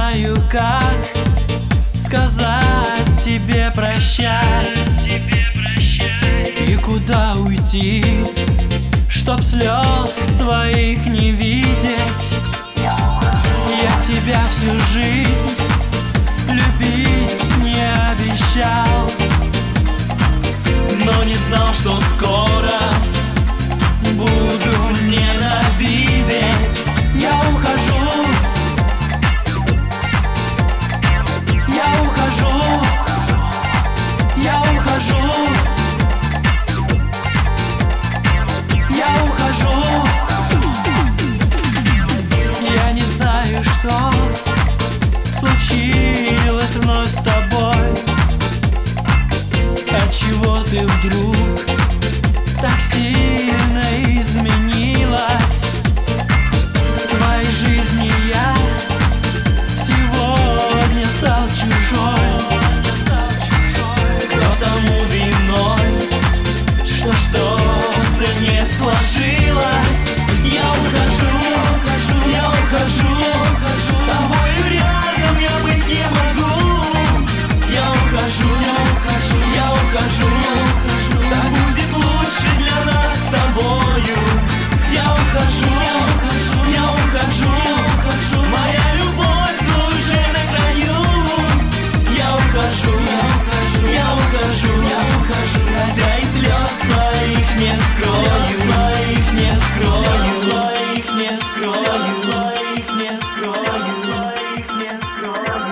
знаю, как сказать тебе прощай и куда уйти, чтоб слез твоих не видеть. Я тебя всю жизнь любить не обещал, но не знал, что скоро буду ненавидеть. Я ухожу, я ухожу, я ухожу, я ухожу. Я не знаю, что случилось вновь с тобой, отчего ты вдруг так сильно изменилась. В твоей жизни я сегодня стал чужой. Кто тому виной, что что-то не сложилось? Я ухожу, я ухожу, с тобою рядом я быть не могу. Я ухожу, я ухожу, так будет лучше для нас с тобою. Я ухожу, я ухожу, моя любовь уже на краю. Я ухожу, я ухожу, хотя и слез своих не скрою, своих не скрою, своих не скрою, своих не скрою, своих не скрою.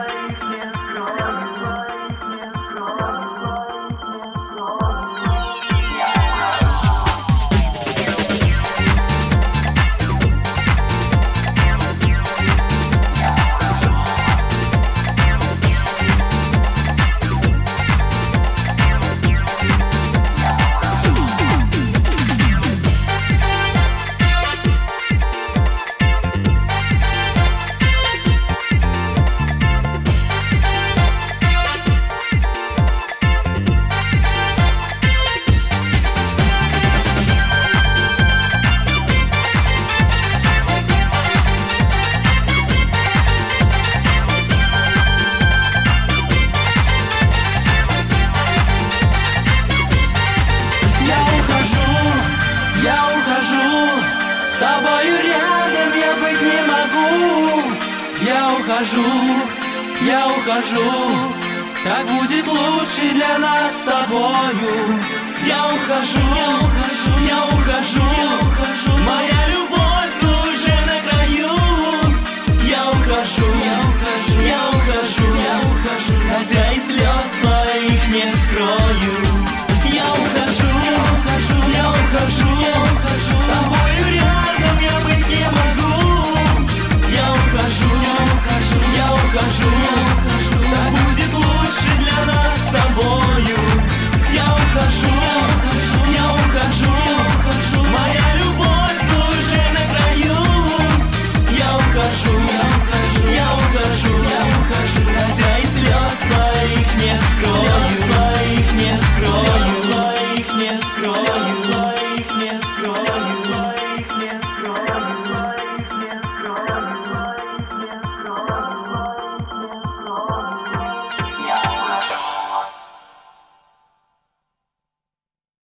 С тобою рядом я быть не могу. Я ухожу, так будет лучше для нас с тобою. Я ухожу, я ухожу, моя любовь уже на краю. Я ухожу, я ухожу, хотя и слез своих не скрою. Я ухожу, я ухожу, с тобою рядом я быть не могу. Я ухожу, я ухожу.